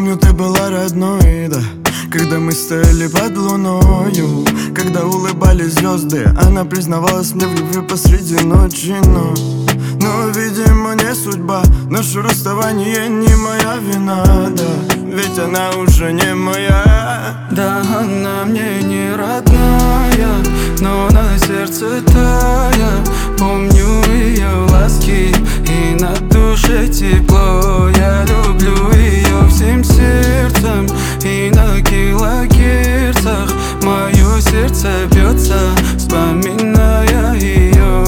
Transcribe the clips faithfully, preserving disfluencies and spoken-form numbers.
помню, ты была родной, да. Когда мы стояли под луною, когда улыбались звезды, она признавалась мне в любви посреди ночи. Но, но, видимо, не судьба. Наше расставание не моя вина, да. Ведь она уже не моя. Да, она мне не родная, но на сердце тая. Помню ее ласки и на душе тепло. Я люблю ее всем сердцем и на килогерцах. Мое сердце бьется, вспоминая ее.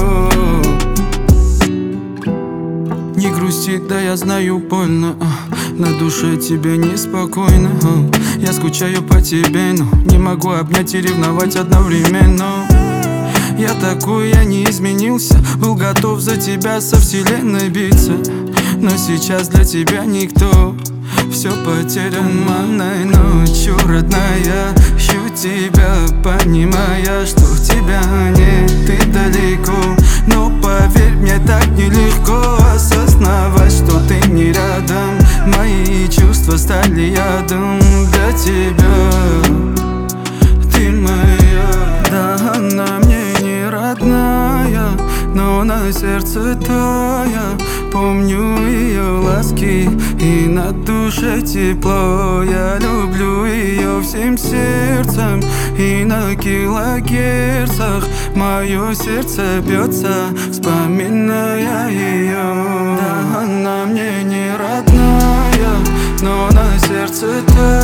Не грусти, да я знаю, больно, а. На душе тебе неспокойно, а. Я скучаю по тебе, но не могу обнять и ревновать одновременно. Я такой, я не изменился, был готов за тебя со вселенной биться. Но сейчас для тебя никто, все потерянной ночью, родная. Ищу тебя, понимая, что тебя нет, ты далеко. Но поверь, мне так нелегко осознавать, что ты не рядом. Мои чувства стали ядом для тебя. Ты моя. Да, она мне не родная, но на сердце тая. Помню ее ласки и на душе тепло. Я люблю ее всем сердцем и на килогерцах. Мое сердце бьется, вспоминая ее. Да, она мне не родная, но на сердце тая.